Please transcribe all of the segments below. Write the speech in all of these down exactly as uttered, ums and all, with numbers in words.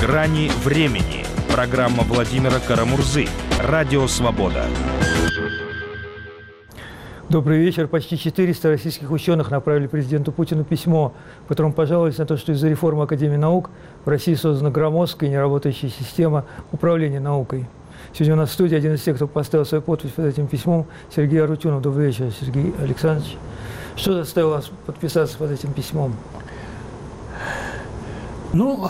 «Грани времени». Программа Владимира Карамурзы. Радио «Свобода». Добрый вечер. Почти четыреста российских ученых направили президенту Путину письмо, в котором пожаловались на то, что из-за реформы Академии наук в России создана громоздкая и неработающая система управления наукой. Сегодня у нас в студии один из тех, кто поставил свою подпись под этим письмом, Сергей Арутюнов. Добрый вечер, Сергей Александрович. Что заставило вас подписаться под этим письмом? Ну,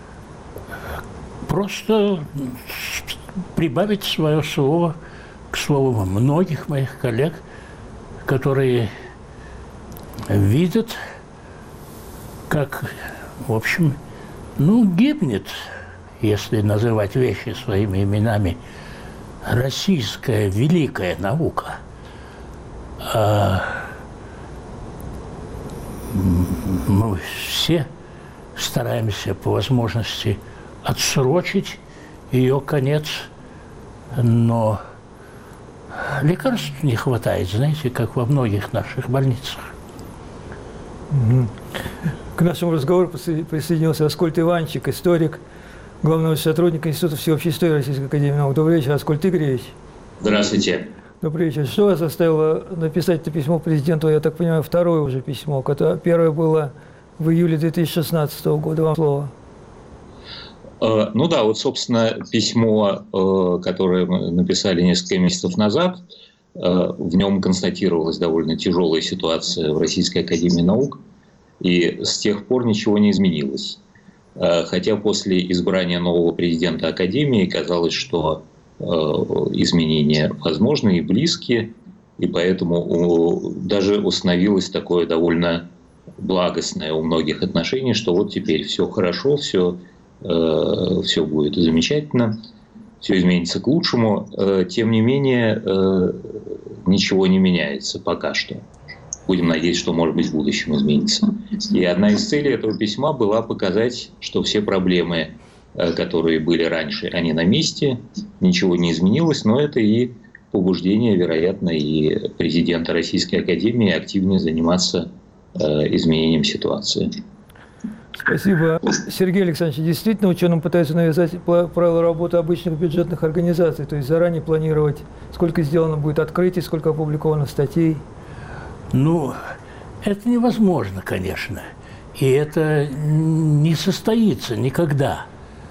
просто прибавить свое слово к слову многих моих коллег, которые видят, как, в общем, ну, гибнет, если называть вещи своими именами, российская великая наука. А мы все стараемся по возможности отсрочить ее конец, но лекарств не хватает, знаете, как во многих наших больницах. К нашему разговору присоединился Аскольд Иванчик, историк, главный сотрудник Института всеобщей истории Российской академии наук. Добрый вечер, Аскольд Игоревич. Здравствуйте. Добрый вечер. Что вас заставило написать это письмо президенту, я так понимаю, второе уже письмо, которое первое было в июле две тысячи шестнадцатого года. Вам слово. Ну да, вот, собственно, письмо, которое мы написали несколько месяцев назад, в нем констатировалась довольно тяжелая ситуация в Российской академии наук, и с тех пор ничего не изменилось. Хотя после избрания нового президента Академии казалось, что изменения возможны и близки, и поэтому даже установилось такое довольно благостное у многих отношение, что вот теперь все хорошо, все, э, все будет замечательно, все изменится к лучшему. Э, тем не менее, э, ничего не меняется пока что. Будем надеяться, что, может быть, в будущем изменится. И одна из целей этого письма была показать, что все проблемы, э, которые были раньше, они на месте, ничего не изменилось, но это и побуждение, вероятно, и президента Российской академии активнее заниматься изменением ситуации. Спасибо. Сергей Александрович, действительно ученым пытаются навязать правила работы обычных бюджетных организаций, то есть заранее планировать, сколько сделано будет открытий, сколько опубликовано статей? Ну, это невозможно, конечно. И это не состоится никогда.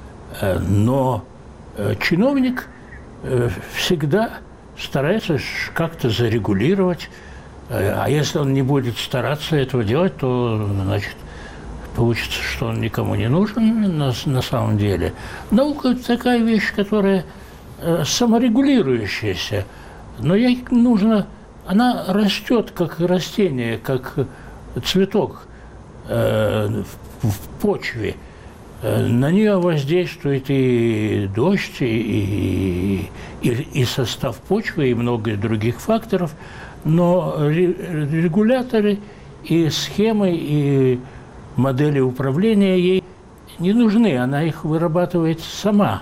Но чиновник всегда старается как-то зарегулировать. А если он не будет стараться этого делать, то, значит, получится, что он никому не нужен на, на самом деле. Наука – это такая вещь, которая э, саморегулирующаяся, но ей нужно… Она растет, как растение, как цветок э, в, в почве. Э, на нее воздействует и дождь, и, и, и состав почвы, и много других факторов. Но регуляторы и схемы, и модели управления ей не нужны, она их вырабатывает сама.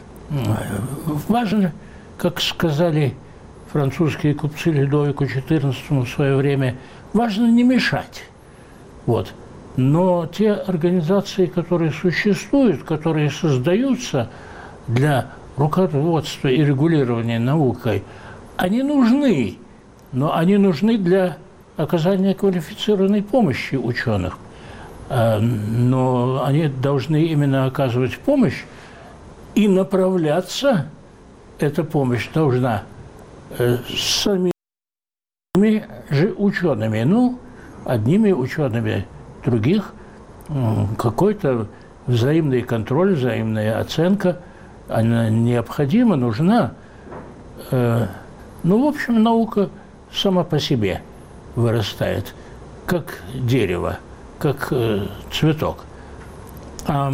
Важно, как сказали французские купцы Людовику четырнадцатому в свое время, важно не мешать. Вот. Но те организации, которые существуют, которые создаются для руководства и регулирования наукой, они нужны. Но они нужны для оказания квалифицированной помощи ученых. Но они должны именно оказывать помощь, и направляться эта помощь должна самими же учеными. Ну, одними учеными, других. Какой-то взаимный контроль, взаимная оценка, она необходима, нужна. Ну, в общем, наука сама по себе вырастает, как дерево, как э, цветок. А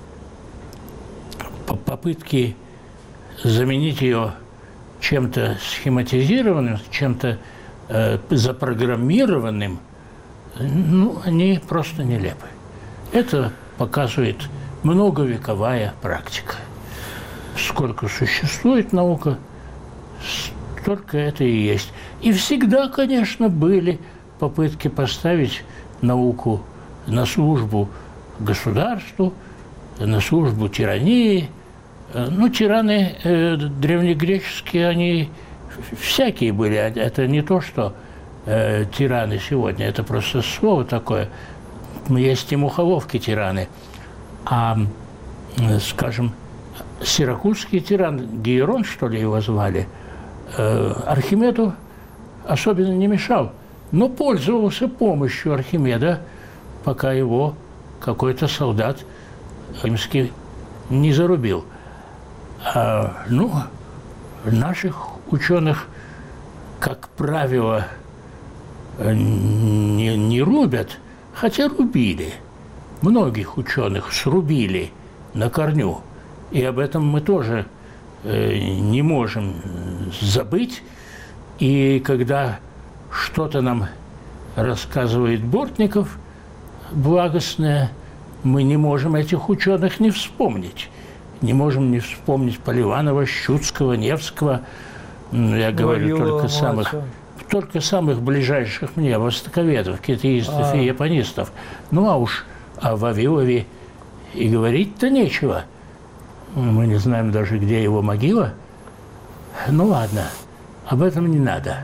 попытки заменить ее чем-то схематизированным, чем-то э, запрограммированным, ну, они просто нелепы. Это показывает многовековая практика. Сколько существует наука, столько это и есть. И всегда, конечно, были попытки поставить науку на службу государству, на службу тирании. Ну, тираны э, древнегреческие, они всякие были. Это не то, что э, тираны сегодня, это просто слово такое. Есть и мухоловки тираны. А, скажем, сиракузский тиран, Гейрон, что ли, его звали, э, Архимеду особенно не мешал, но пользовался помощью Архимеда, пока его какой-то солдат римский не зарубил. А, ну, наших ученых, как правило, не, не рубят, хотя рубили. Многих ученых срубили на корню. И об этом мы тоже э, не можем забыть. И когда что-то нам рассказывает Бортников благостное, мы не можем этих ученых не вспомнить. Не можем не вспомнить Поливанова, Щуцкого, Невского. Я говорю Вавилова, только самых, только самых ближайших мне, востоковедов, китаистов а. и японистов. Ну а уж о Вавилове и говорить-то нечего. Мы не знаем даже, где его могила. Ну ладно, об этом не надо.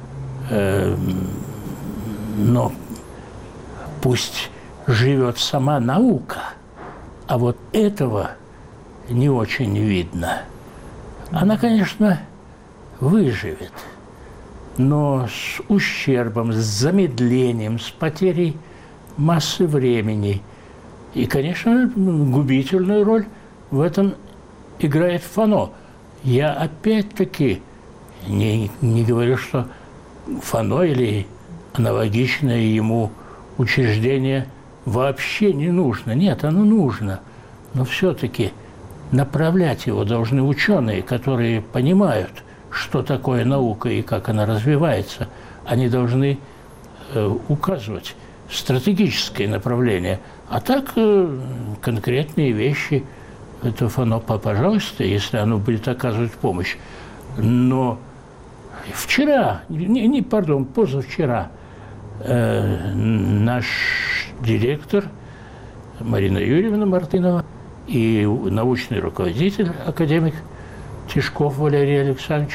Но пусть живет сама наука, а вот этого не очень видно. Она, конечно, выживет, но с ущербом, с замедлением, с потерей массы времени. И, конечно, губительную роль в этом играет Фано. Я опять-таки не, не говорю, что Фано или аналогичное ему учреждение вообще не нужно. Нет, оно нужно. Но все-таки направлять его должны ученые, которые понимают, что такое наука и как она развивается. Они должны э, указывать стратегическое направление. А так э, конкретные вещи, это Фано, пожалуйста, если оно будет оказывать помощь. Но вчера, не, не пардон, позавчера, э, наш директор Марина Юрьевна Мартынова и научный руководитель, академик Тишков Валерий Александрович,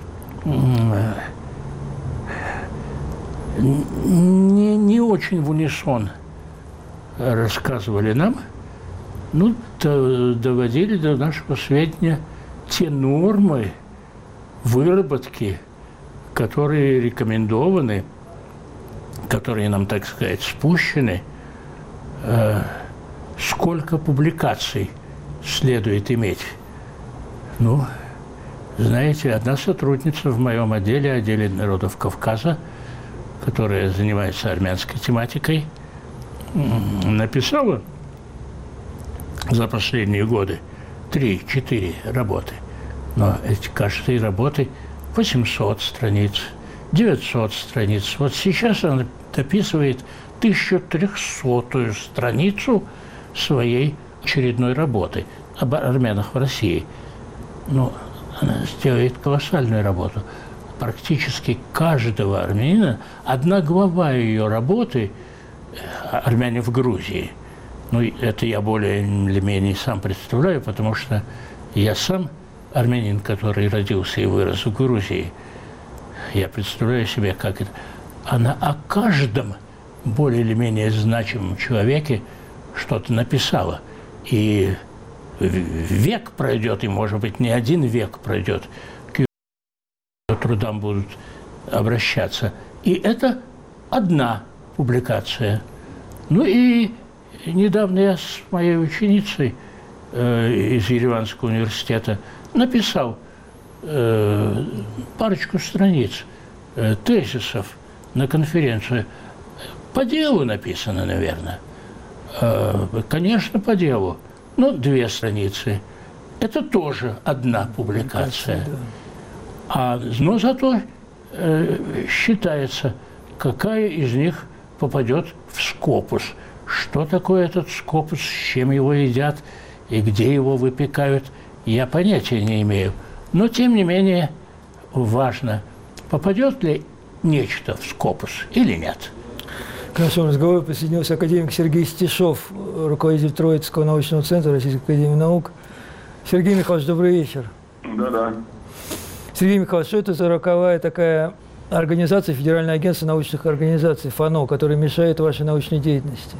не, не очень в унисон рассказывали нам, ну, доводили до нашего сведения те нормы выработки, которые рекомендованы, которые нам, так сказать, спущены, э, сколько публикаций следует иметь. Ну, знаете, одна сотрудница в моем отделе, отделе народов Кавказа, которая занимается армянской тематикой, написала за последние годы три-четыре работы. Но эти каждой работы восемьсот страниц, девятьсот страниц. Вот сейчас она дописывает тысячу трехсотую страницу своей очередной работы об армянах в России. Ну, она сделает колоссальную работу. Практически каждого армянина, одна глава ее работы «Армяне в Грузии». Ну, это я более или менее сам представляю, потому что я сам армянин, который родился и вырос в Грузии. Я представляю себе, как это. Она о каждом более или менее значимом человеке что-то написала. И век пройдет, и, может быть, не один век пройдет, к ее трудам будут обращаться. И это одна публикация. Ну и недавно я с моей ученицей э, из Ереванского университета написал э, парочку страниц э, тезисов на конференцию. По делу написано, наверное. Э, конечно, по делу. Ну, две страницы. Это тоже одна публикация. А, но зато э, считается, какая из них попадет в скопус. Что такое этот скопус, с чем его едят и где его выпекают, я понятия не имею. Но, тем не менее, важно, попадет ли нечто в скопус или нет. К нашему разговору присоединился академик Сергей Стешов, руководитель Троицкого научного центра Российской академии наук. Сергей Михайлович, добрый вечер. Да-да. Сергей Михайлович, что это за роковая такая организация, Федеральное агентство научных организаций, ФАНО, которая мешает вашей научной деятельности?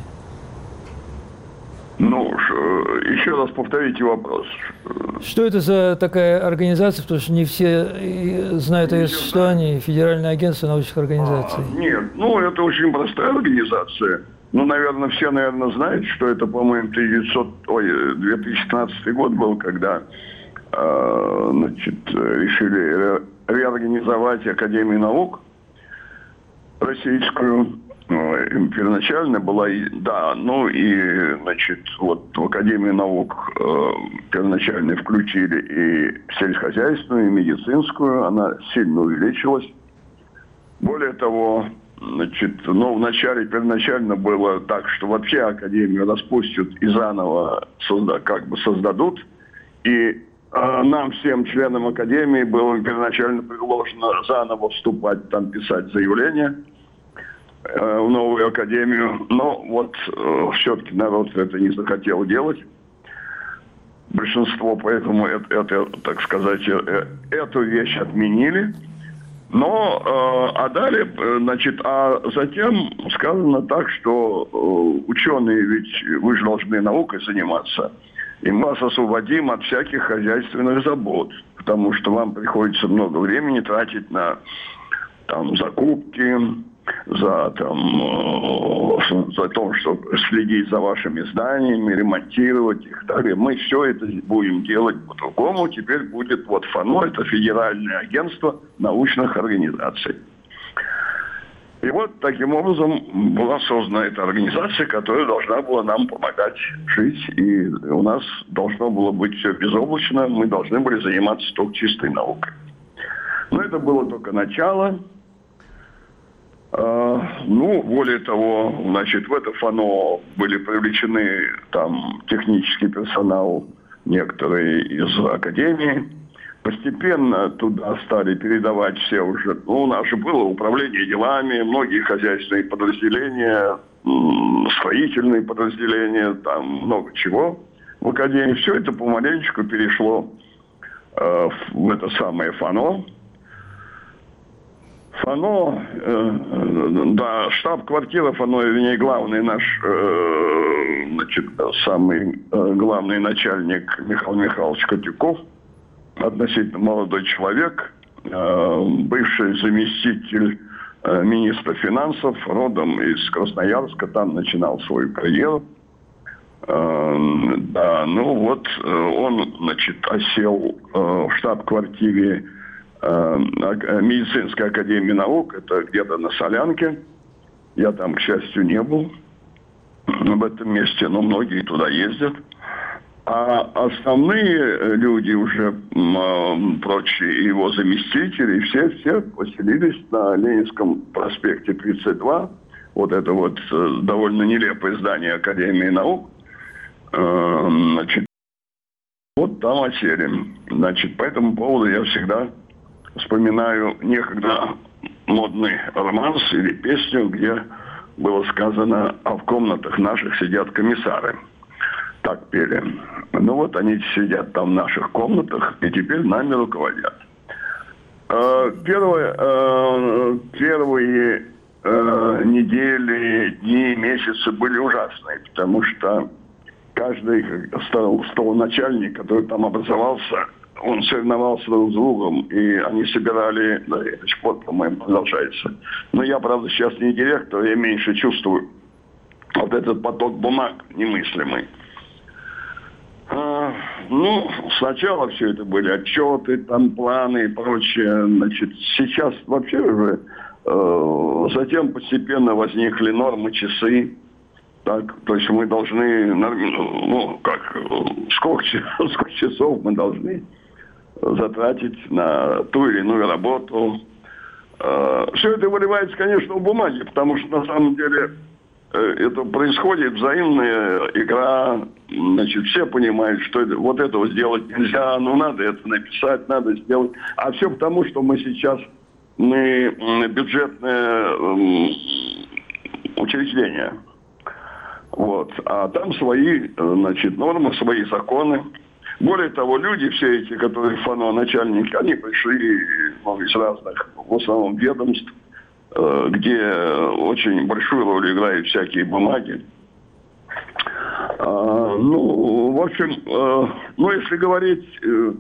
Ну, еще раз повторите вопрос. Что это за такая организация, потому что не все знают о ее существовании, Федеральное агентство научных организаций? А, нет, ну это очень простая организация. Ну, наверное, все, наверное, знают, что это, по-моему, две тысячи пятнадцатый год был, когда э, значит, решили ре реорганизовать Академию наук российскую. Ну, первоначально была, да, ну и, значит, вот в Академию наук э, первоначально включили и сельскохозяйственную, и медицинскую, она сильно увеличилась. Более того, значит, ну, вначале, первоначально было так, что вообще Академию распустят и заново созда, как бы создадут, и э, нам, всем членам Академии, было первоначально предложено заново вступать, там, писать заявление в новую академию, но вот э, все-таки народ это не захотел делать. Большинство, поэтому это, это так сказать, э, эту вещь отменили. Но, э, а далее, значит, а затем сказано так, что э, ученые, ведь вы же должны наукой заниматься, и мы вас освободим от всяких хозяйственных забот, потому что вам приходится много времени тратить на там закупки, за, там, за то, чтобы следить за вашими зданиями, ремонтировать их. Далее. Мы все это будем делать по-другому. Теперь будет вот ФАНО, это Федеральное агентство научных организаций. И вот таким образом была создана эта организация, которая должна была нам помогать жить. И у нас должно было быть все безоблачно. Мы должны были заниматься только чистой наукой. Но это было только начало. Ну, более того, значит, в это ФАНО были привлечены там технический персонал, некоторые из академии. Постепенно туда стали передавать все уже, ну, у нас же было управление делами, многие хозяйственные подразделения, строительные подразделения, там много чего в академии. Все это помаленечку перешло э, в это самое ФАНО. ФАНО, э, да, штаб-квартира ФАНО, вернее, главный наш, э, значит, самый э, главный начальник Михаил Михайлович Котюков, относительно молодой человек, э, бывший заместитель э, министра финансов, родом из Красноярска, там начинал свою карьеру. Э, да, ну вот, э, он, значит, осел э, в штаб-квартире медицинской академии наук, это где-то на Солянке. Я там, к счастью, не был в этом месте, но многие туда ездят. А основные люди уже, прочие его заместители, все, все поселились на Ленинском проспекте тридцать два. Вот это вот довольно нелепое здание Академии наук. Значит, вот там осели. Значит, по этому поводу я всегда вспоминаю некогда модный романс или песню, где было сказано: «А в комнатах наших сидят комиссары». Так пели. Ну вот они сидят там в наших комнатах и теперь нами руководят. Первые, первые недели, дни, месяцы были ужасные, потому что каждый столоначальник, который там образовался, он соревновался друг с другом, и они собирали, да, это до сих пор, по-моему, продолжается. Но я, правда, сейчас не директор, я меньше чувствую вот этот поток бумаг немыслимый. А, ну, сначала все это были отчеты, там планы и прочее. Значит, сейчас вообще уже, э, затем постепенно возникли нормы, часы. Так, то есть мы должны, ну, как, сколько, сколько часов мы должны затратить на ту или иную работу. Все это выливается, конечно, в бумаге, потому что на самом деле это происходит взаимная игра. Значит, все понимают, что это, вот этого сделать нельзя, ну надо это написать, надо сделать. А все потому, что мы сейчас, мы бюджетная учреждения. Вот. А там свои, значит, нормы, свои законы. Более того, люди все эти, которые ФАНО начальники, они пришли ну, из разных, в основном, ведомств, где очень большую роль играют всякие бумаги. А, ну, в общем, э, ну, если говорить, э,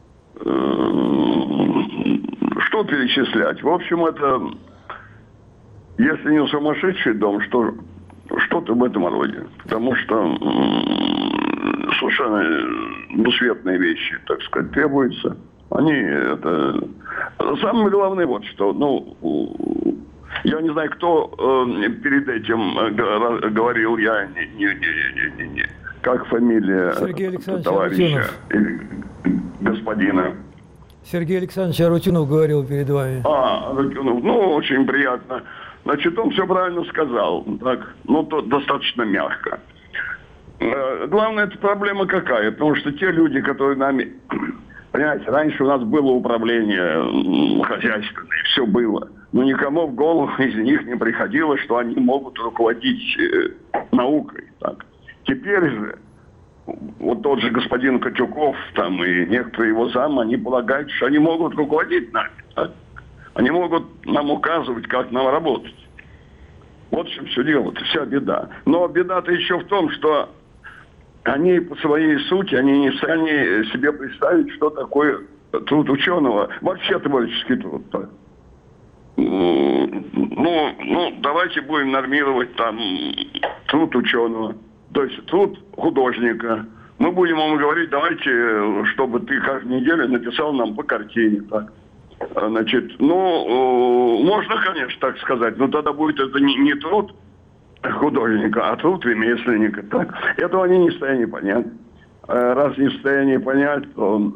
э, что перечислять? В общем, это, если не сумасшедший дом, что, что-то в этом роде. Потому что э, совершенно двусветные вещи, так сказать, требуются. Они, это... Самое главное вот что, ну... Я не знаю, кто э, перед этим э, говорил, я не, не, не, не, не, как фамилия Сергей Александрович товарища, Арутюнов. господина. Сергей Александрович Арутюнов говорил перед вами. А, Арутюнов, ну, очень приятно. Значит, он все правильно сказал, так, ну, то достаточно мягко. Э, главное, эта проблема какая? Потому что те люди, которые нами... Понимаете, раньше у нас было управление хозяйственное, все было. Но никому в голову из них не приходило, что они могут руководить э, наукой. Так. Теперь же, вот тот же господин Котюков там, и некоторые его замы, они полагают, что они могут руководить нами. Так. Они могут нам указывать, как нам работать. Вот в чем все дело, это вся беда. Но беда-то еще в том, что они по своей сути, они не в состоянии себе представить, что такое труд ученого. Вообще творческий труд. Так. Ну, ну, давайте будем нормировать там труд ученого, то есть труд художника. Мы будем ему говорить, давайте, чтобы ты каждую неделю написал нам по картине. Так. Значит, ну, можно, конечно, так сказать, но тогда будет это не, не труд художника, а труд ремесленника. Так. Этого они не в состоянии понять. Раз не в состоянии понять, то...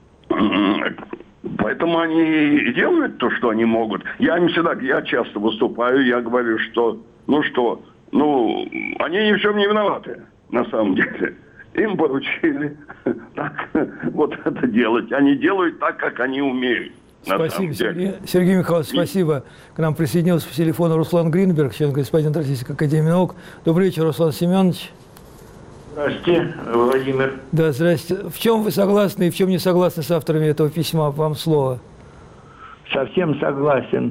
Поэтому они и делают то, что они могут. Я им всегда, я часто выступаю, я говорю, что, ну что, ну, они ни в чем не виноваты, на самом деле. Им поручили так, вот это делать. Они делают так, как они умеют. Спасибо, Сергей, Сергей Михайлович, спасибо. К нам присоединился по телефону Руслан Гринберг, член-корреспондент Российской академии наук. Добрый вечер, Руслан Семенович. Здравствуйте, Владимир. Да, здравствуйте. В чем вы согласны и в чем не согласны с авторами этого письма? Вам слово. Совсем согласен.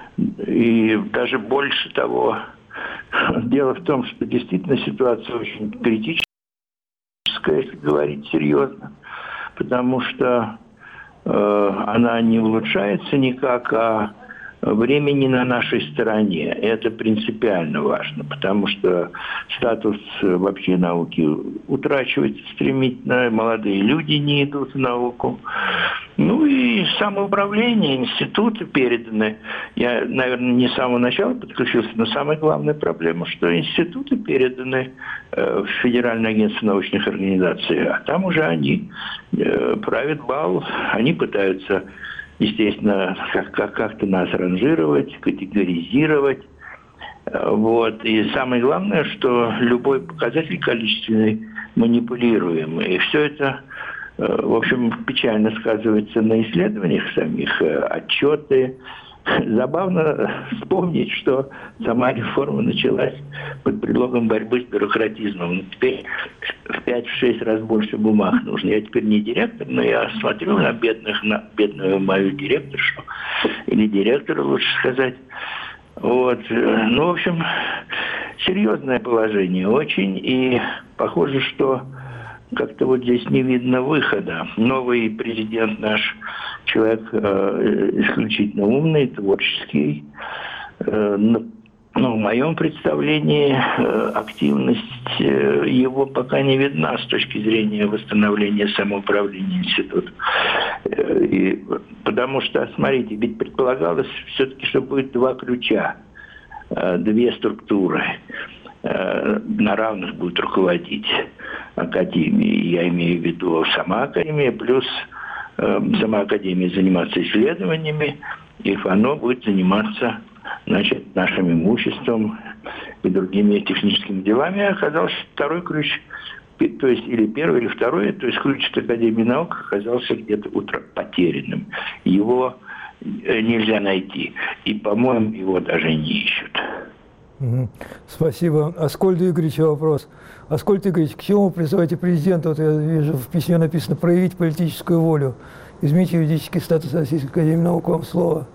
И даже больше того. Дело в том, что действительно ситуация очень критическая, если говорить серьезно. Потому что э, она не улучшается никак, а время не на нашей стороне. Это принципиально важно, потому что статус вообще науки утрачивается стремительно, молодые люди не идут в науку. Ну и самоуправление, институты переданы. Я, наверное, не с самого начала подключился, но самая главная проблема, что институты переданы в Федеральное агентство научных организаций, а там уже они правят бал, они пытаются... естественно, как- как- как-то нас ранжировать, категоризировать. Вот. И самое главное, что любой показатель количественный манипулируем. И все это, в общем, печально сказывается на исследованиях самих, отчеты. Забавно вспомнить, что сама реформа началась под предлогом борьбы с бюрократизмом. Теперь в пять-шесть раз больше бумаг нужно. Я теперь не директор, но я смотрю на бедных, на бедную мою директоршу, или директора, лучше сказать. Вот. Ну, в общем, серьезное положение очень, и похоже, что как-то вот здесь не видно выхода. Новый президент наш человек э, исключительно умный, творческий. Э, но, но в моем представлении э, активность э, его пока не видна с точки зрения восстановления самоуправления института. Э, и, потому что, смотрите, ведь предполагалось все-таки, что будет два ключа, э, две структуры. На равных будет руководить академией. Я имею в виду сама академия, плюс э, сама академия заниматься исследованиями, и ФАНО будет заниматься, значит, нашим имуществом и другими техническими делами. И оказался второй ключ, то есть или первый, или второй, то есть ключ от Академии наук оказался где-то потерянным. Его нельзя найти. И, по-моему, его даже не ищут. Угу. Спасибо. Аскольду Игоревичу вопрос. Аскольд Игоревич, к чему вы призываете президента, вот я вижу в письме написано, проявить политическую волю, изменить юридический статус Российской академии наук? Вам слово.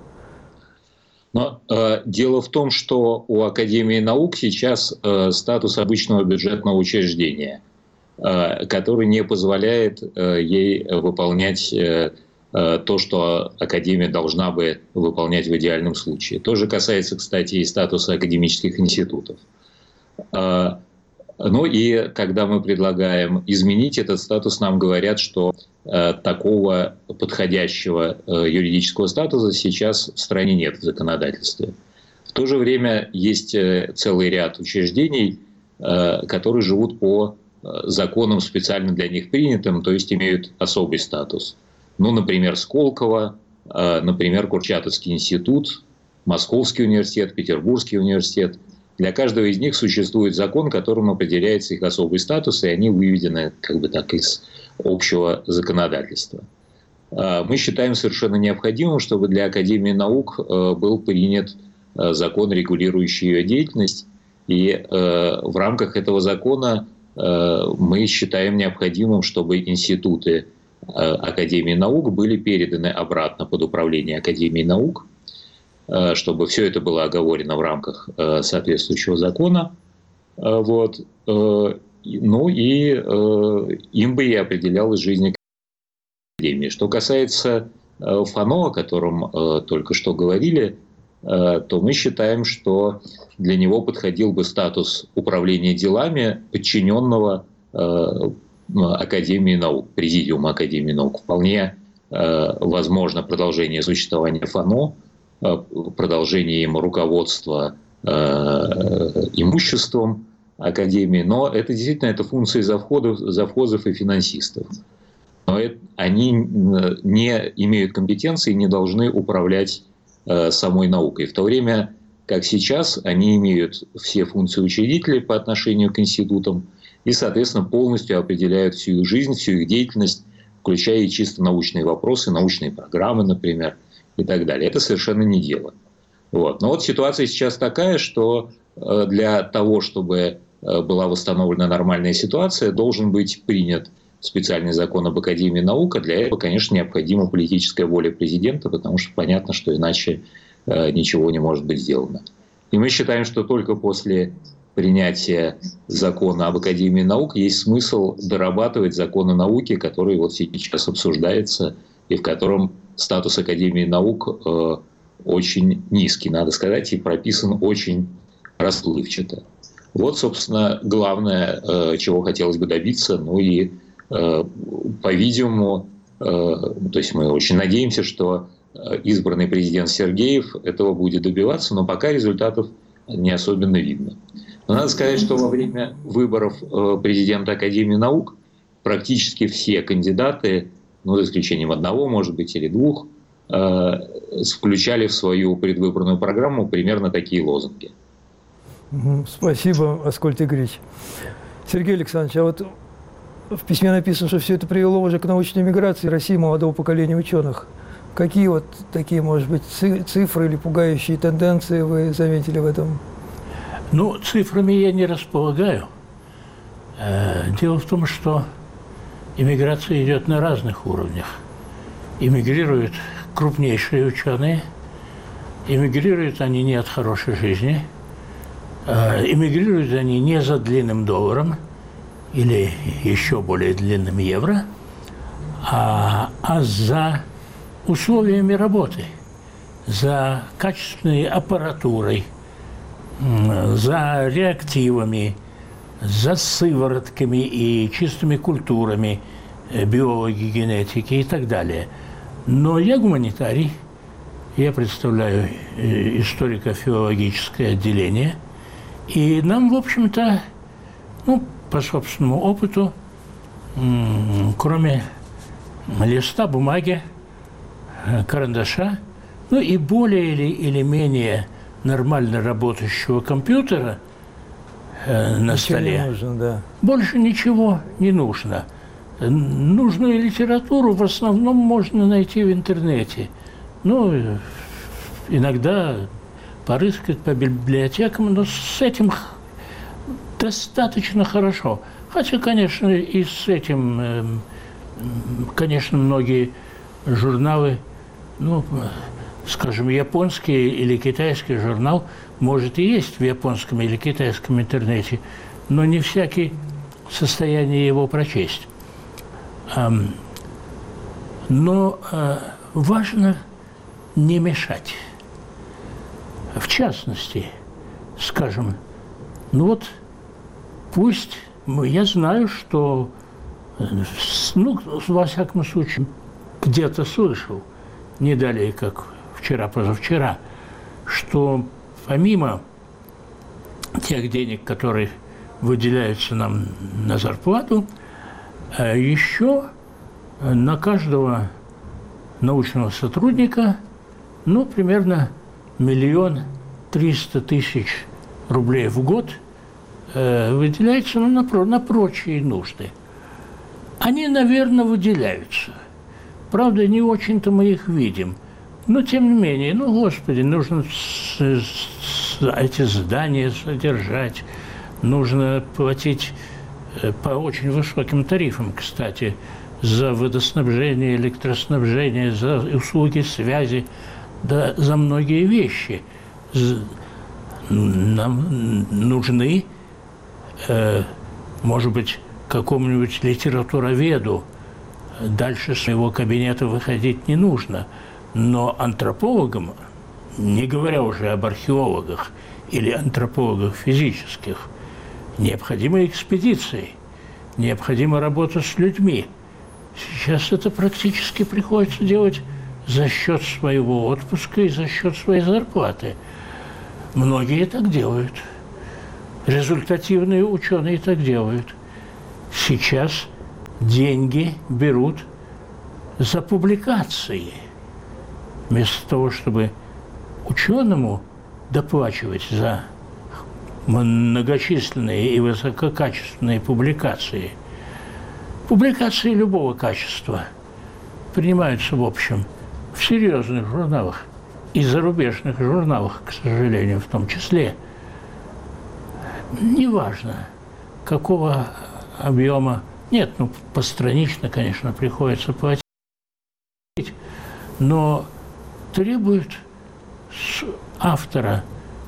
Но э, дело в том, что у Академии наук сейчас э, статус обычного бюджетного учреждения, э, который не позволяет э, ей выполнять э, э, то, что Академия должна бы выполнять в идеальном случае. То же касается, кстати, и статуса академических институтов. Э, ну и когда мы предлагаем изменить этот статус, нам говорят, что э, такого подходящего э, юридического статуса сейчас в стране нет в законодательстве. В то же время есть э, целый ряд учреждений, э, которые живут по э, законам, специально для них принятым, то есть имеют особый статус. Ну, например, Сколково, э, например, Курчатовский институт, Московский университет, Петербургский университет. Для каждого из них существует закон, которым определяется их особый статус, и они выведены как бы так из общего законодательства. Мы считаем совершенно необходимым, чтобы для Академии наук был принят закон, регулирующий ее деятельность, и в рамках этого закона мы считаем необходимым, чтобы институты Академии наук были переданы обратно под управление Академией наук, чтобы все это было оговорено в рамках соответствующего закона. Вот. Ну и им бы и определялась жизнь Академии. Что касается ФАНО, о котором только что говорили, то мы считаем, что для него подходил бы статус управления делами подчиненного Академии наук, Президиума Академии наук. Вполне возможно продолжение существования ФАНО, продолжение им руководства э, имуществом Академии, но это действительно это функции завходов, завхозов и финансистов. Но это, они не имеют компетенции и не должны управлять э, самой наукой. В то время, как сейчас, они имеют все функции учредителей по отношению к институтам и, соответственно, полностью определяют всю их жизнь, всю их деятельность, включая и чисто научные вопросы, научные программы, например, и так далее. Это совершенно не дело. Вот. Но вот ситуация сейчас такая, что для того, чтобы была восстановлена нормальная ситуация, должен быть принят специальный закон об Академии наук. А для этого, конечно, необходима политическая воля президента, потому что понятно, что иначе ничего не может быть сделано. И мы считаем, что только после принятия закона об Академии наук есть смысл дорабатывать закон о науке, который вот сейчас обсуждается и в котором статус Академии наук э, очень низкий, надо сказать, и прописан очень расплывчато. Вот, собственно, главное, э, чего хотелось бы добиться. Ну и, э, по-видимому, э, то есть мы очень надеемся, что избранный президент Сергеев этого будет добиваться, но пока результатов не особенно видно. Но надо сказать, что во время выборов э, президента Академии наук практически все кандидаты, ну, за исключением одного, может быть, или двух, э, включали в свою предвыборную программу примерно такие лозунги. Спасибо, Аскольд Игоревич. Сергей Александрович, а вот в письме написано, что все это привело уже к научной миграции России молодого поколения ученых. Какие вот такие, может быть, цифры или пугающие тенденции вы заметили в этом? Ну, цифрами я не располагаю. Дело в том, что иммиграция идет на разных уровнях. Эмигрируют крупнейшие ученые, эмигрируют они не от хорошей жизни, эмигрируют они не за длинным долларом или еще более длинным евро, а, а за условиями работы, за качественной аппаратурой, за реактивами, за сыворотками и чистыми культурами, биологии, генетики и так далее. Но я гуманитарий, я представляю историко-филологическое отделение, и нам, в общем-то, ну, по собственному опыту, кроме листа бумаги, карандаша, ну и более или, или менее нормально работающего компьютера э, на ничего столе, не нужно, да. Больше ничего не нужно. Нужную литературу в основном можно найти в интернете. Ну, иногда порыскать по библиотекам, но с этим достаточно хорошо. Хотя, конечно, и с этим, конечно, многие журналы, ну, скажем, японский или китайский журнал, может, и есть в японском или китайском интернете, но не всякий в состоянии его прочесть. Но важно не мешать. В частности, скажем, ну вот пусть, я знаю, что, ну, во всяком случае, где-то слышал, не далее, как вчера-позавчера, что помимо тех денег, которые выделяются нам на зарплату, еще на каждого научного сотрудника, ну, примерно миллион триста тысяч рублей в год выделяется, ну, на, на прочие нужды. Они, наверное, выделяются. Правда, не очень-то мы их видим. Но, тем не менее, ну, Господи, нужно с, с, эти здания содержать, нужно платить по очень высоким тарифам, кстати, за водоснабжение, электроснабжение, за услуги связи, да за многие вещи. Нам нужны, э, может быть, какому-нибудь литературоведу дальше своего кабинета выходить не нужно. Но антропологам, не говоря уже об археологах или антропологах физических, необходимы экспедиции, необходима работа с людьми. Сейчас это практически приходится делать за счет своего отпуска и за счет своей зарплаты. Многие так делают. Результативные ученые так делают. Сейчас деньги берут за публикации. Вместо того, чтобы ученому доплачивать за многочисленные и высококачественные публикации. Публикации любого качества принимаются, в общем, в серьезных журналах и зарубежных журналах, к сожалению, в том числе. Неважно, какого объема. Нет, ну, постранично, конечно, приходится платить, но требуют с автора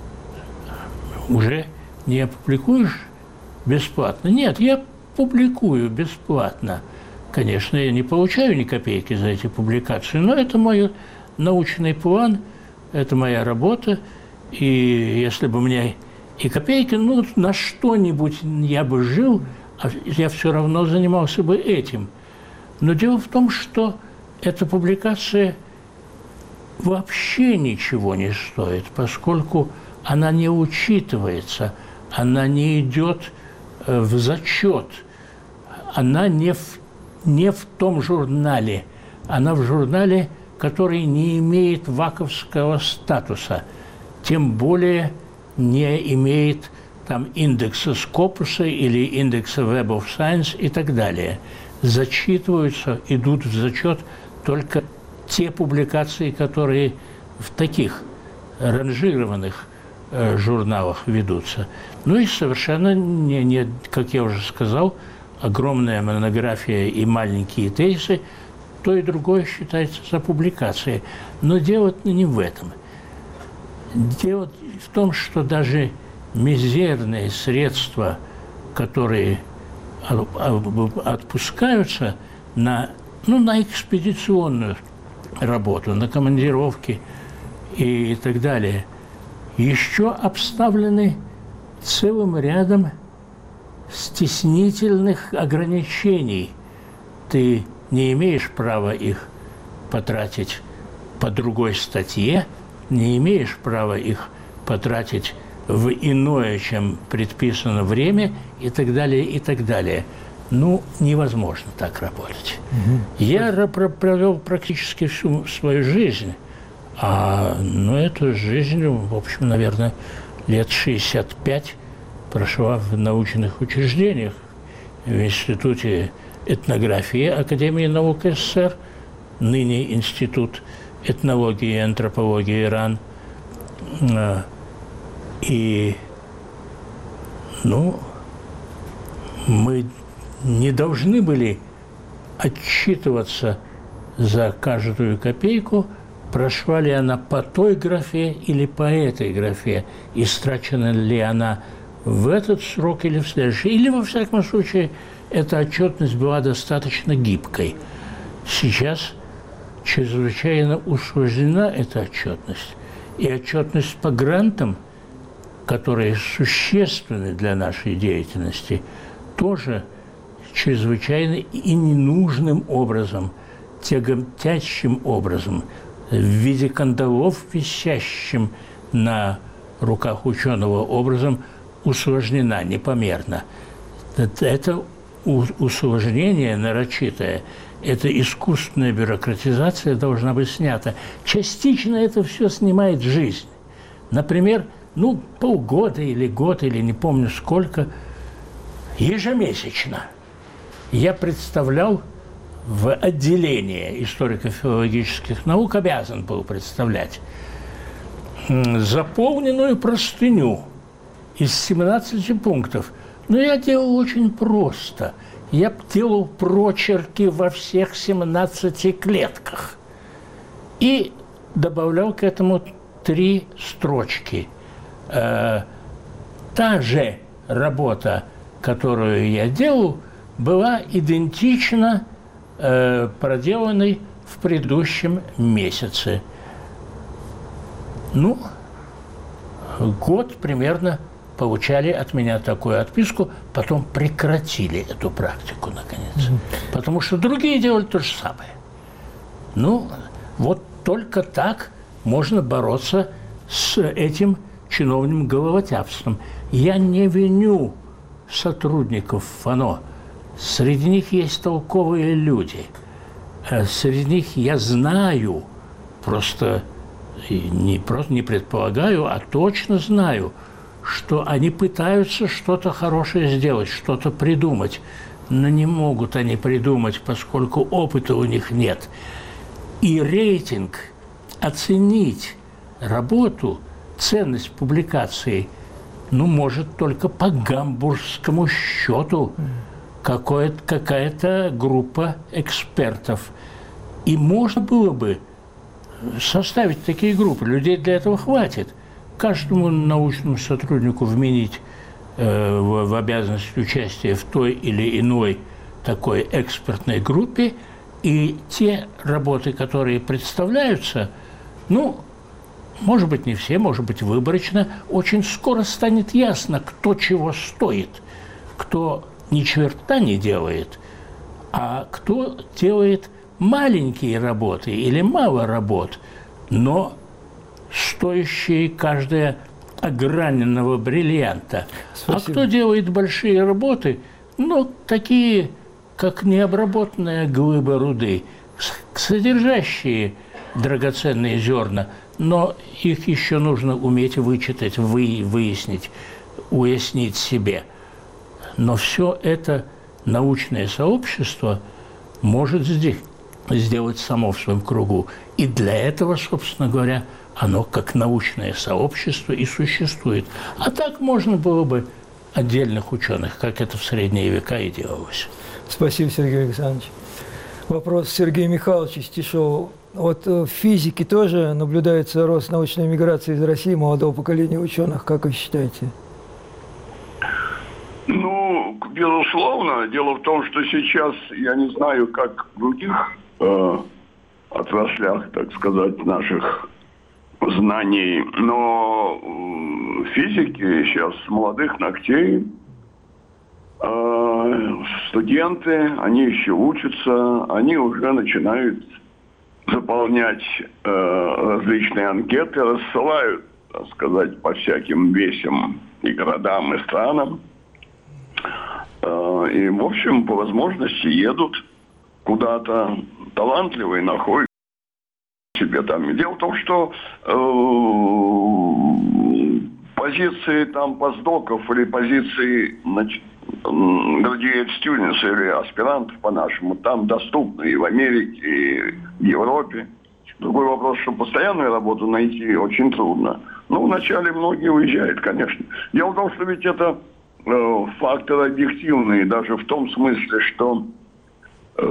уже не опубликуешь бесплатно. Нет, я публикую бесплатно. Конечно, я не получаю ни копейки за эти публикации, но это мой научный план, это моя работа. И если бы мне и копейки, ну, на что-нибудь я бы жил, а я все равно занимался бы этим. Но дело в том, что эта публикация вообще ничего не стоит, поскольку она не учитывается, она не идет в зачет, она не в, не в том журнале, она в журнале, который не имеет ваковского статуса, тем более не имеет там индекса Scopus или индекса Web of Science и так далее. Зачитываются, идут в зачет только те публикации, которые в таких ранжированных э, журналах ведутся. Ну и совершенно, не, не, как я уже сказал, огромная монография и маленькие тезисы, то и другое считается за публикацией. Но дело не в этом. Дело в том, что даже мизерные средства, которые отпускаются на, ну, на экспедиционную работу, на командировки и так далее, еще обставлены целым рядом стеснительных ограничений. Ты не имеешь права их потратить по другой статье, не имеешь права их потратить в иное, чем предписано время и так далее, и так далее. Ну, невозможно так работать. Угу. Я провел практически всю свою жизнь, а, ну, эту жизнь, в общем, наверное, лет шестьдесят пять прошла в научных учреждениях, в Институте этнографии Академии наук СССР, ныне Институт этнологии и антропологии РАН, И, ну, мы не должны были отчитываться за каждую копейку, прошла ли она по той графе или по этой графе, истрачена ли она в этот срок или в следующий. Или, во всяком случае, эта отчетность была достаточно гибкой. Сейчас чрезвычайно усложнена эта отчетность. И отчетность по грантам, которые существенны для нашей деятельности, тоже чрезвычайно и ненужным образом, тяготящим образом, в виде кандалов, висящим на руках ученого образом, усложнена непомерно. Это усложнение нарочитое, эта искусственная бюрократизация должна быть снята. Частично это все снимает жизнь. Например, ну, полгода или год, или не помню сколько, ежемесячно я представлял в отделение историко-филологических наук, обязан был представлять заполненную простыню из семнадцати пунктов. Но я делал очень просто. Я делал прочерки во всех семнадцати клетках и добавлял к этому три строчки. Э, та же работа, которую я делал, была идентична э, проделанной в предыдущем месяце. Ну, год примерно получали от меня такую отписку, потом прекратили эту практику, наконец. Mm-hmm. Потому что другие делали то же самое. Ну, вот только так можно бороться с этим чиновным головотяпством. Я не виню сотрудников ФАНО. Среди них есть толковые люди. Среди них я знаю, просто не, просто не предполагаю, а точно знаю, что они пытаются что-то хорошее сделать, что-то придумать. Но не могут они придумать, поскольку опыта у них нет. И рейтинг, оценить работу, ценность публикации, ну, может только по гамбургскому счету какая-то группа экспертов. И можно было бы составить такие группы. Людей для этого хватит. Каждому научному сотруднику вменить э, в, в обязанность участия в той или иной такой экспертной группе, и те работы, которые представляются, ну, может быть, не все, может быть, выборочно, очень скоро станет ясно, кто чего стоит, кто ни черта не делает, а кто делает маленькие работы или мало работ, но стоящие каждая ограненного бриллианта. Спасибо. А кто делает большие работы, ну, такие, как необработанная глыба руды, содержащие драгоценные зерна, но их еще нужно уметь вычитать, вы, выяснить, уяснить себе. Но все это научное сообщество может здесь сделать само в своем кругу. И для этого, собственно говоря, оно как научное сообщество и существует. А так можно было бы отдельных ученых, как это в средние века и делалось. Спасибо, Сергей Александрович. Вопрос Сергея Михайловича Стишова. Вот в физике тоже наблюдается рост научной миграции из России молодого поколения ученых. Как вы считаете? Ну, безусловно. Дело в том, что сейчас, я не знаю, как в других э, отраслях, так сказать, наших знаний, но в физике сейчас с молодых ногтей э, студенты, они еще учатся, они уже начинают заполнять э, различные анкеты, рассылают, так сказать, по всяким весям и городам, и странам. Э, и, в общем, по возможности едут куда-то, талантливые находят себе там. Дело в том, что э, позиции там постдоков или позиции, значит, graduate students или аспирантов по-нашему там доступны и в Америке, и в Европе. Другой вопрос, что постоянную работу найти очень трудно. Ну, вначале многие уезжают, конечно. Дело в том, что ведь это э, факторы объективные, даже в том смысле, что э,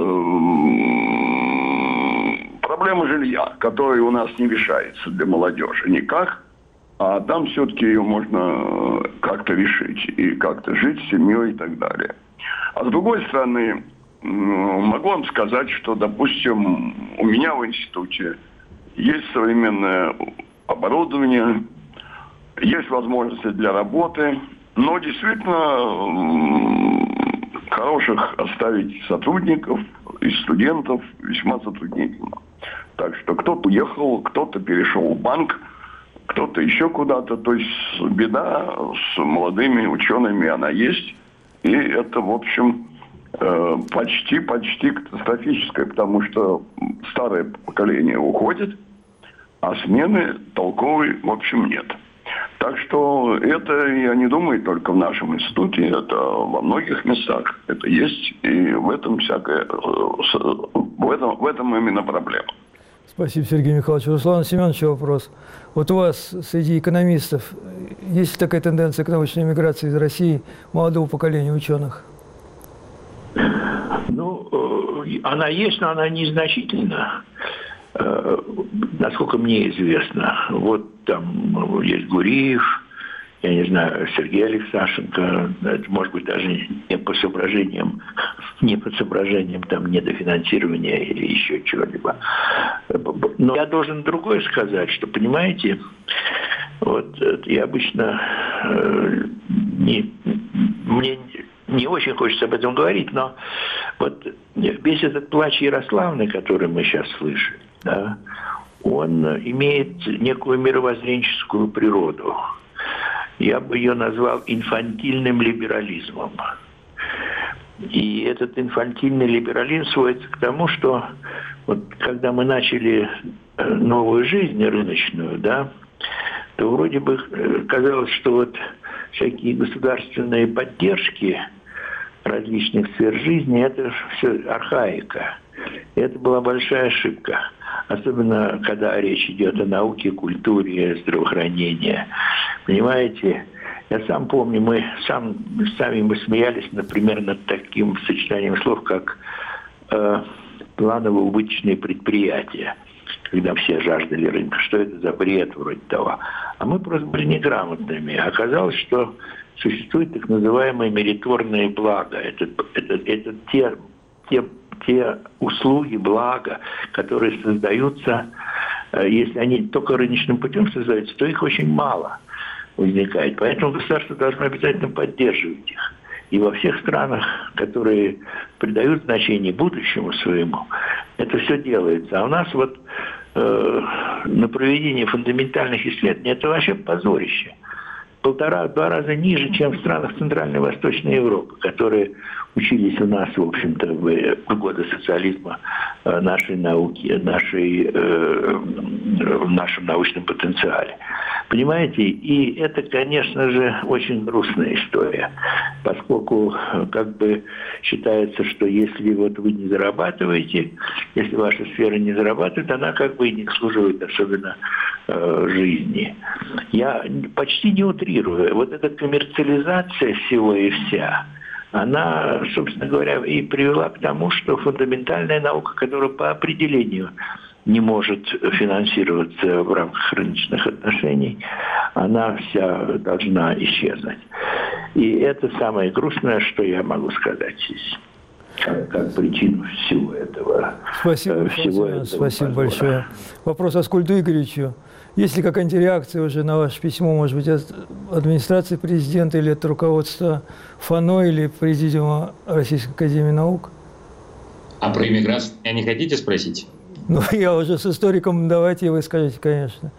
проблема жилья, которая у нас не решается для молодежи никак, а там все-таки ее можно как-то решить и как-то жить с семьей и так далее. А с другой стороны, могу вам сказать, что, допустим, у меня в институте есть современное оборудование, есть возможности для работы, но действительно хороших оставить сотрудников и студентов весьма затруднительно. Так что кто-то уехал, кто-то перешел в банк, кто-то еще куда-то. То есть беда с молодыми учеными, она есть. И это, в общем, почти-почти катастрофическое, потому что старое поколение уходит, а смены толковой, в общем, нет. Так что это, я не думаю, только в нашем институте, это во многих местах это есть, и в этом всякое, в этом, в этом именно проблема. Спасибо, Сергей Михайлович. Руслан Семенович, вопрос. Вот у вас среди экономистов есть ли такая тенденция к научной миграции из России молодого поколения ученых? Ну, она есть, но она незначительна. Насколько мне известно, вот там есть Гуриев, я не знаю, Сергей Алексашенко, это может быть даже не по соображениям, не по соображениям там недофинансирования или еще чего-либо. Но я должен другое сказать, что, понимаете, вот я обычно не, мне не очень хочется об этом говорить, но вот весь этот плач Ярославны, который мы сейчас слышим, да, он имеет некую мировоззренческую природу. Я бы ее назвал инфантильным либерализмом. И этот инфантильный либерализм сводится к тому, что вот когда мы начали новую жизнь рыночную, да, то вроде бы казалось, что вот всякие государственные поддержки различных сфер жизни – это все архаика. И это была большая ошибка. Особенно, когда речь идет о науке, культуре, здравоохранении. Понимаете, я сам помню, мы сам, сами мы смеялись, например, над таким сочетанием слов, как э, планово-убыточные предприятия, когда все жаждали рынка. Что это за бред вроде того? А мы просто были неграмотными. Оказалось, что существуют так называемые мериторные блага. Это, это, это те, те, те услуги, блага, которые создаются, если они только рыночным путем создаются, то их очень мало возникает. Поэтому государство должно обязательно поддерживать их. И во всех странах, которые придают значение будущему своему, это все делается. А у нас вот э, на проведение фундаментальных исследований это вообще позорище. Полтора-два раза ниже, чем в странах Центральной и Восточной Европы, которые учились у нас, в общем-то, в годы социализма нашей науки, нашей, э, в нашем научном потенциале. Понимаете? И это, конечно же, очень грустная история, поскольку как бы считается, что если вот вы не зарабатываете, если ваша сфера не зарабатывает, она как бы и не служит особенно э, жизни. Я почти не утрирую. Вот эта коммерциализация всего и вся, она, собственно говоря, и привела к тому, что фундаментальная наука, которая по определению не может финансироваться в рамках рыночных отношений, она вся должна исчезнуть. И это самое грустное, что я могу сказать здесь, как, как причину всего этого. Спасибо, всего этого спасибо большое. Вопрос Аскольду Игоревичу. Есть ли какая-нибудь реакция уже на ваше письмо, может быть, от администрации президента или от руководства ФАНО или Президиума Российской Академии Наук? А про иммиграцию меня не хотите спросить? Ну, я уже с историком, давайте вы скажете, конечно.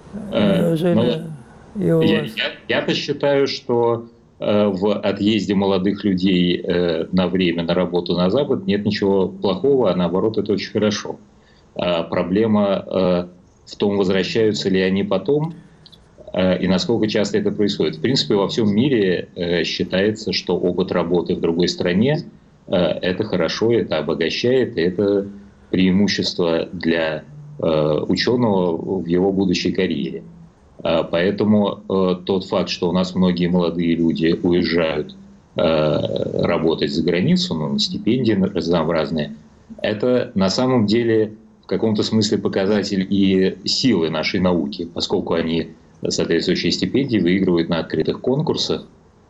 Э, Неужели ну, и у я, вас? я, я-то считаю, что э, в отъезде молодых людей э, на время на работу на Запад нет ничего плохого, а наоборот, это очень хорошо. А проблема э, в том, возвращаются ли они потом, э, и насколько часто это происходит. В принципе, во всем мире э, считается, что опыт работы в другой стране э, это хорошо, это обогащает, и это преимущество для э, ученого в его будущей карьере. Поэтому тот факт, что у нас многие молодые люди уезжают работать за границу, ну, на стипендии разнообразные, это на самом деле в каком-то смысле показатель и силы нашей науки, поскольку они соответствующие стипендии выигрывают на открытых конкурсах,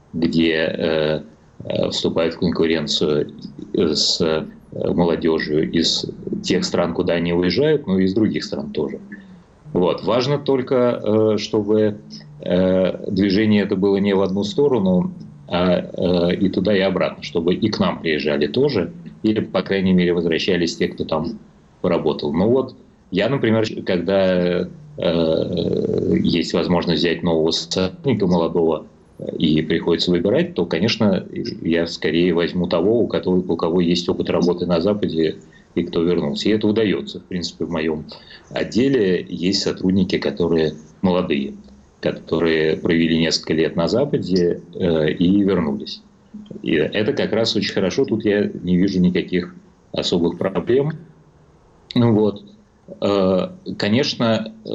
где вступают в конкуренцию с молодежью из тех стран, куда они уезжают, но и из других стран тоже. Вот. Важно только, чтобы движение это было не в одну сторону, а и туда, и обратно, чтобы и к нам приезжали тоже, или, по крайней мере, возвращались те, кто там поработал. Ну вот, я, например, когда есть возможность взять нового сотрудника молодого, и приходится выбирать, то, конечно, я скорее возьму того, у, которого, у кого есть опыт работы на Западе и кто вернулся. И это удается. В принципе, в моем отделе есть сотрудники, которые молодые, которые провели несколько лет на Западе э, и вернулись. И это как раз очень хорошо. Тут я не вижу никаких особых проблем. Ну, вот. э, конечно, э,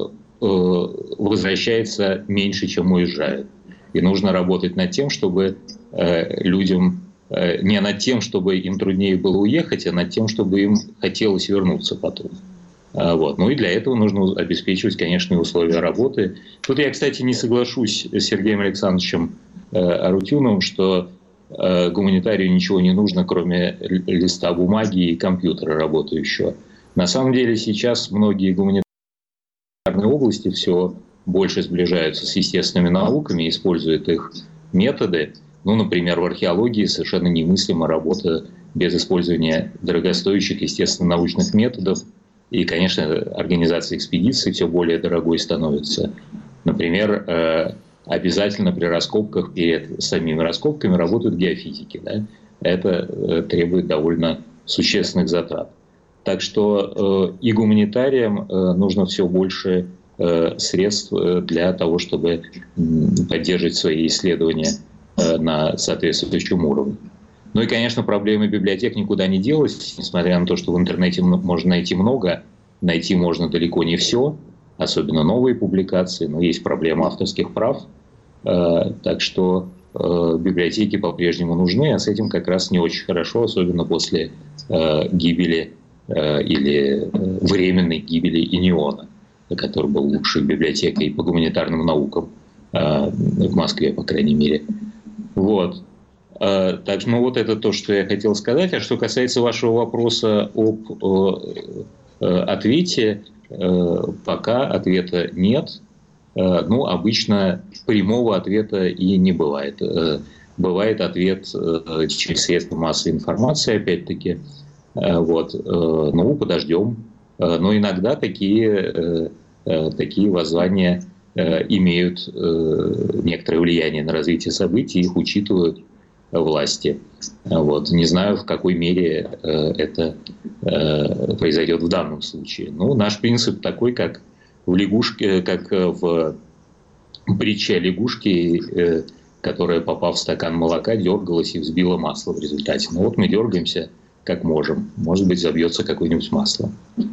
возвращается меньше, чем уезжает. И нужно работать над тем, чтобы э, людям, э, не над тем, чтобы им труднее было уехать, а над тем, чтобы им хотелось вернуться потом. А, вот. Ну и для этого нужно обеспечивать, конечно, условия работы. Тут я, кстати, не соглашусь с Сергеем Александровичем э, Арутюновым, что э, гуманитарию ничего не нужно, кроме листа бумаги и компьютера работающего. На самом деле сейчас многие гуманитарные области все больше сближаются с естественными науками, используют их методы. Ну, например, в археологии совершенно немыслима работа без использования дорогостоящих естественно-научных методов. И, конечно, организация экспедиций все более дорогой становится. Например, обязательно при раскопках, перед самими раскопками работают геофизики. Да? Это требует довольно существенных затрат. Так что и гуманитариям нужно все больше средств для того, чтобы поддерживать свои исследования на соответствующем уровне. Ну и, конечно, проблема библиотек никуда не делась, несмотря на то, что в интернете можно найти много, найти можно далеко не все, особенно новые публикации, но есть проблема авторских прав, так что библиотеки по-прежнему нужны, а с этим как раз не очень хорошо, особенно после гибели или временной гибели Иниона, который был лучшей библиотекой по гуманитарным наукам в Москве, по крайней мере. Вот. Так что, ну, вот это то, что я хотел сказать. А что касается вашего вопроса об ответе, пока ответа нет. Ну, обычно прямого ответа и не бывает. Бывает ответ через средства массовой информации, опять-таки. Вот. Ну, подождем. Но иногда такие, такие воззвания имеют некоторое влияние на развитие событий, их учитывают власти. Вот. Не знаю, в какой мере это произойдет в данном случае. Ну, наш принцип такой, как в лягушке, как в притче о лягушке, которая, попав в стакан молока, дергалась и взбила масло в результате. Ну вот мы дергаемся как можем. Может быть, забьется какое-нибудь масло.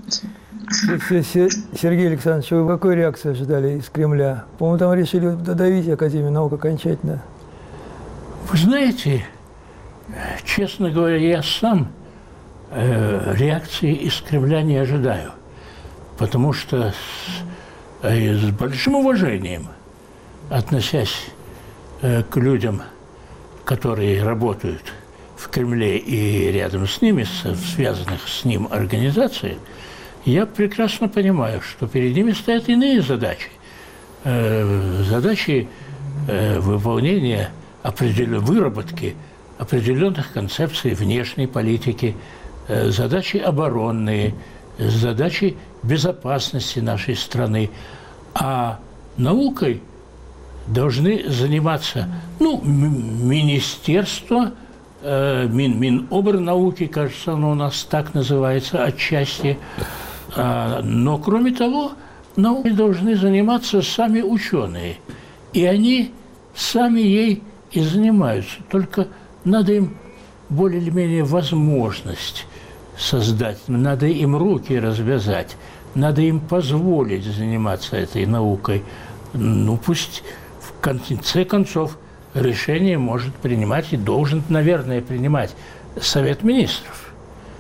Сергей Александрович, вы какой реакции ожидали из Кремля? По-моему, там решили додавить Академию наук окончательно. Вы знаете, честно говоря, я сам э, реакции из Кремля не ожидаю. Потому что с, э, с большим уважением, относясь э, к людям, которые работают в Кремле и рядом с ними, в связанных с ним организациях, я прекрасно понимаю, что перед ними стоят иные задачи. Э, задачи э, выполнения, определен... выработки определенных концепций внешней политики, э, задачи оборонные, задачи безопасности нашей страны. А наукой должны заниматься, ну, министерство, э, Мин, Минобрнауки, кажется, оно у нас так называется отчасти. А, но, кроме того, наукой должны заниматься сами ученые. И они сами ей и занимаются. Только надо им более или менее возможность создать, надо им руки развязать, надо им позволить заниматься этой наукой. ну пусть в конце концов решение может принимать и должен, наверное, принимать Совет Министров,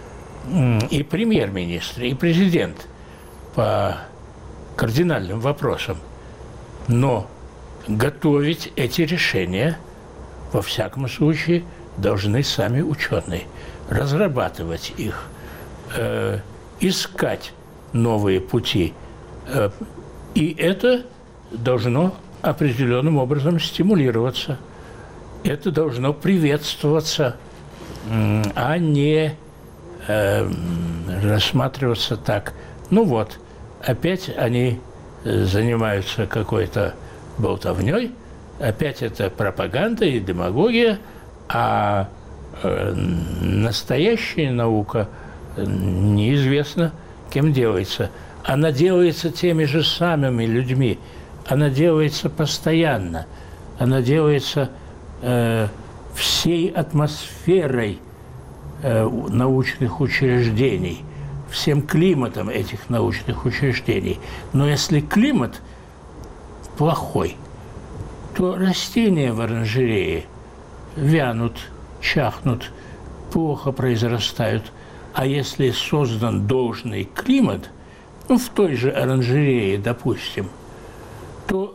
и премьер-министр, и президент по кардинальным вопросам. Но готовить эти решения, во всяком случае, должны сами ученые, разрабатывать их, э, искать новые пути. Э, и это должно определенным образом стимулироваться. Это должно приветствоваться, э, а не э, рассматриваться так. Ну вот, опять они занимаются какой-то болтовней, опять это пропаганда и демагогия, а э, настоящая наука неизвестно кем делается. Она делается теми же самыми людьми, она делается постоянно, она делается э, всей атмосферой э, научных учреждений, всем климатом этих научных учреждений. Но если климат плохой, то растения в оранжерее вянут, чахнут, плохо произрастают. А если создан должный климат, ну, в той же оранжерее, допустим, то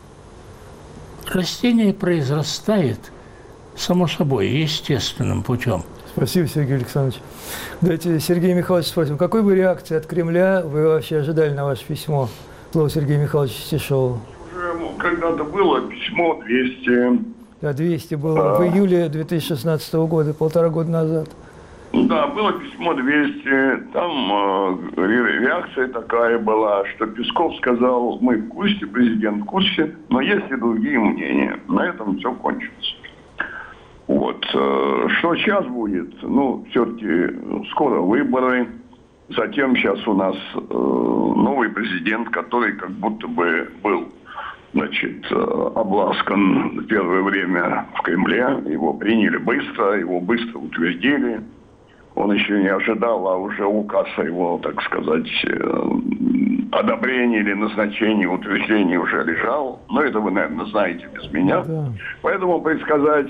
растение произрастает само собой, естественным путем. Спасибо, Сергей Александрович. Давайте Сергея Михайловича спросим. Какой бы реакции от Кремля вы вообще ожидали на ваше письмо? Слово Сергею Михайловичу Стешову. Уже когда-то было письмо двести. Да, двести было а... в июле две тысячи шестнадцатого года, полтора года назад. Да, было письмо двести. Там э, реакция такая была, что Песков сказал, мы в курсе, президент в курсе, но есть и другие мнения. На этом все кончится. Вот. Что сейчас будет? Ну, все-таки скоро выборы. Затем сейчас у нас э, новый президент, который как будто бы был, значит, обласкан первое время в Кремле. Его приняли быстро, его быстро утвердили. Он еще не ожидал, а уже указ о его, так сказать, э, одобрении или назначении, утверждении уже лежал. Но это вы, наверное, знаете без меня. Да. Поэтому предсказать,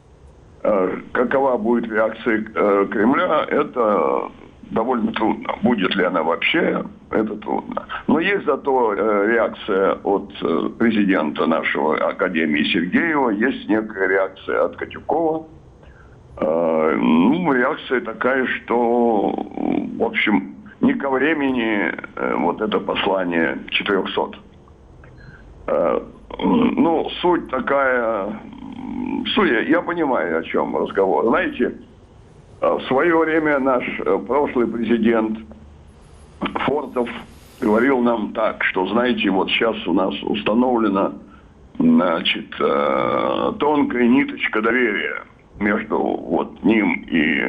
какова будет реакция Кремля, это довольно трудно. Будет ли она вообще, это трудно. Но есть зато реакция от президента нашего Академии Сергеева, есть некая реакция от Катюкова. Ну, реакция такая, что, в общем, не ко времени вот это послание четырехсот. Ну, суть такая... Судя, я понимаю, о чем разговор. Знаете, в свое время наш прошлый президент Фортов говорил нам так, что, знаете, вот сейчас у нас установлена, значит, тонкая ниточка доверия между вот ним и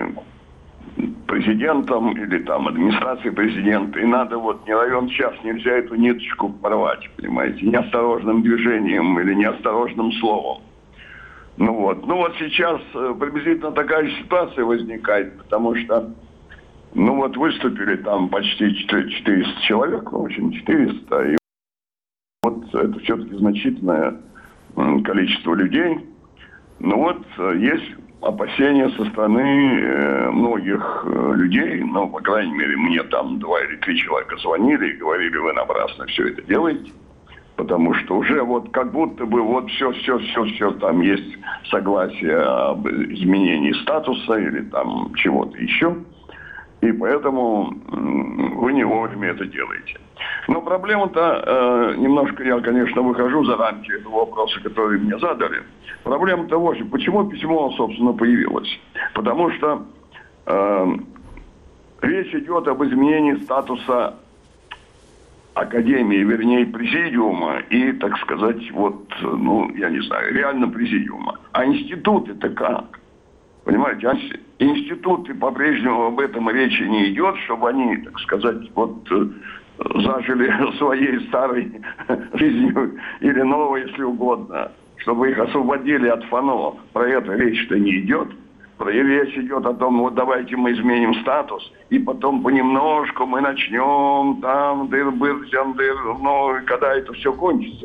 президентом или там администрацией президента. И надо вот не равен час, нельзя эту ниточку порвать, понимаете, неосторожным движением или неосторожным словом. Ну вот. Ну вот сейчас приблизительно такая же ситуация возникает, потому что, ну вот выступили там почти четыреста человек, в общем, четыреста, и вот это все-таки значительное количество людей. Ну вот есть опасения со стороны многих людей, ну, по крайней мере, мне там два или три человека звонили и говорили, вы напрасно все это делаете. Потому что уже вот как будто бы вот все, все, все, все, там есть согласие об изменении статуса или там чего-то еще. И поэтому вы не вовремя это делаете. Но проблема-то, э, немножко я, конечно, выхожу за рамки этого вопроса, который мне задали. Проблема-то вот же, почему письмо, собственно, появилось? Потому что э, речь идет об изменении статуса Академии, вернее, президиума и, так сказать, вот, ну, я не знаю, реально президиума. А институты-то как? Понимаете, институты по-прежнему об этом речи не идет, чтобы они, так сказать, вот зажили своей старой жизнью или новой, если угодно, чтобы их освободили от ФАНО. Про это речь-то не идет. Речь идет о том, вот давайте мы изменим статус, и потом понемножку мы начнем там, дыр-быр, дыр, ну, когда это все кончится.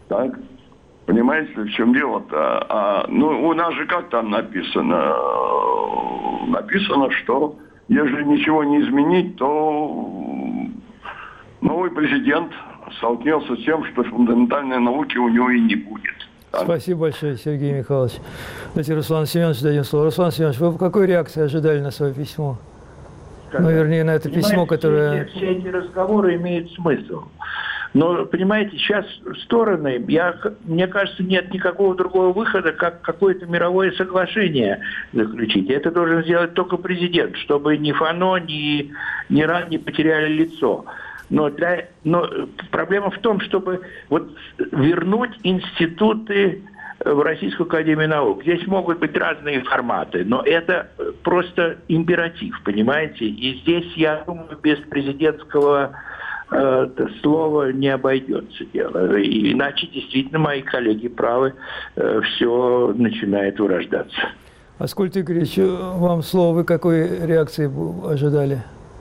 Так? Понимаете, в чем дело-то? А, ну, у нас же как там написано? Написано, что если ничего не изменить, то новый президент столкнется с тем, что фундаментальной науки у него и не будет. Так? Спасибо большое, Сергей Михайлович. Давайте Руслану Семеновичу дадим слово. Руслан Семенович, вы какой реакции ожидали на свое письмо? Ну, вернее, на это письмо, которое... Все, все эти разговоры имеют смысл. Но, понимаете, сейчас стороны, я, мне кажется, нет никакого другого выхода, как какое-то мировое соглашение заключить. Это должен сделать только президент, чтобы ни ФАНО, ни, ни РАН не потеряли лицо. Но, для, но проблема в том, чтобы вот вернуть институты в Российскую академию наук. Здесь могут быть разные форматы, но это просто императив, понимаете? И здесь, я думаю, без президентского э, слова не обойдется дело. И, иначе действительно мои коллеги правы, э, все начинает вырождаться. Аскольд Игоревич, вам слово, вы какой реакции ожидали?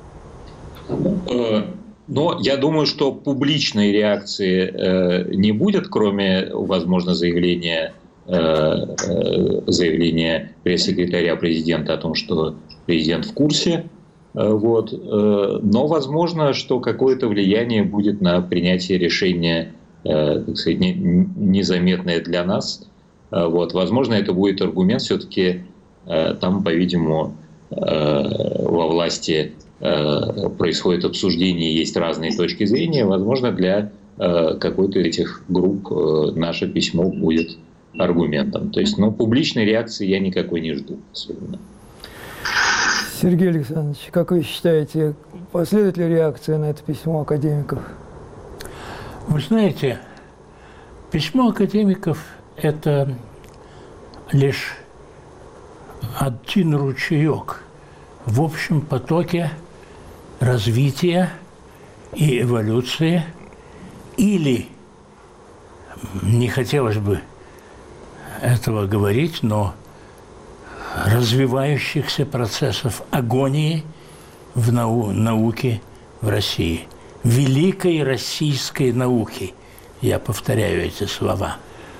Но я думаю, что публичной реакции э, не будет, кроме, возможно, заявления, э, э, заявления пресс-секретаря президента о том, что президент в курсе. Э, вот, э, но возможно, что какое-то влияние будет на принятие решения, э, так сказать, не, незаметное для нас. Э, вот, возможно, это будет аргумент все-таки э, там, по-видимому, э, во власти происходит обсуждение, есть разные точки зрения, возможно, для э, какой-то из этих групп э, наше письмо будет аргументом. То есть, ну, публичной реакции я никакой не жду. Особенно. Сергей Александрович, как вы считаете, последует ли реакция на это письмо академиков? Вы знаете, письмо академиков – это лишь один ручеек в общем потоке развития и эволюции, или, не хотелось бы этого говорить, но развивающихся процессов агонии в нау- науке в России. Великой российской науки. Я повторяю эти слова.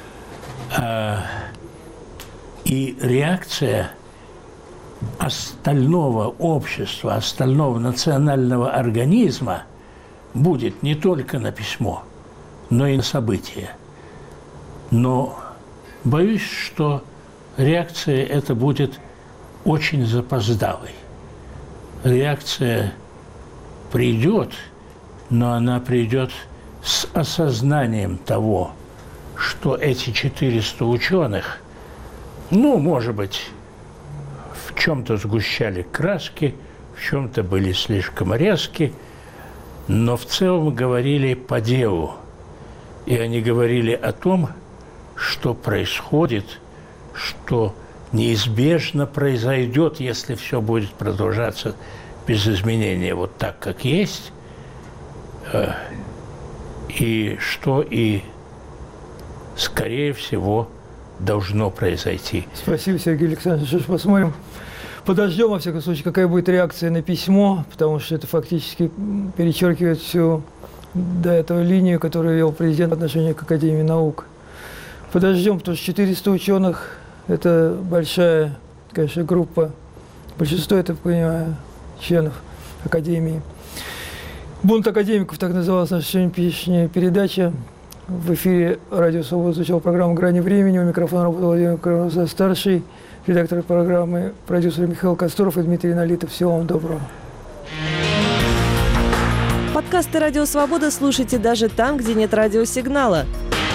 И реакция остального общества, остального национального организма будет не только на письмо, но и на события. Но боюсь, что реакция эта будет очень запоздалой. Реакция придет, но она придет с осознанием того, что эти четыреста ученых, ну, может быть, в чем-то сгущали краски, в чем-то были слишком резки, но в целом говорили по делу. И они говорили о том, что происходит, что неизбежно произойдет, если все будет продолжаться без изменения вот так, как есть, и что и, скорее всего, должно произойти. Спасибо, Сергей Александрович. Что ж, посмотрим. Подождем, во всяком случае, какая будет реакция на письмо, потому что это фактически перечеркивает всю до этого линию, которую вел президент в отношении к Академии наук. Подождем, потому что четыреста ученых – это большая, конечно, группа. Большинство, это, понимаю, членов Академии. «Бунт академиков» – так называлась наша сегодняшняя передача. В эфире «Радио Свобода» звучала программа «Грани времени». У микрофона работал Владимир Кровоза-старший, редактор программы, продюсер Михаил Косторов и Дмитрий Налитов. Всего вам доброго. Подкасты «Радио Свобода» слушайте даже там, где нет радиосигнала.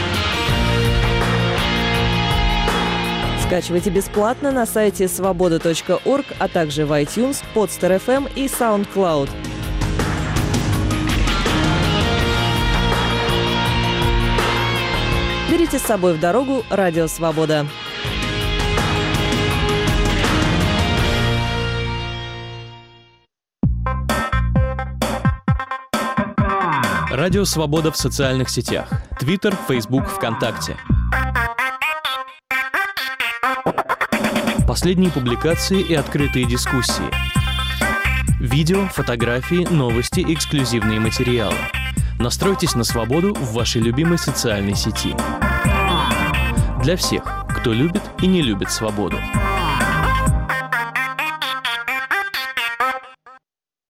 Скачивайте бесплатно на сайте свобода точка орг, а также в iTunes, Podster эф эм и SoundCloud. Берите с собой в дорогу «Радио Свобода». Радио Свобода в социальных сетях. Твиттер, Фейсбук, ВКонтакте. Последние публикации и открытые дискуссии. Видео, фотографии, новости, эксклюзивные материалы. Настройтесь на свободу в вашей любимой социальной сети. Для всех, кто любит и не любит свободу.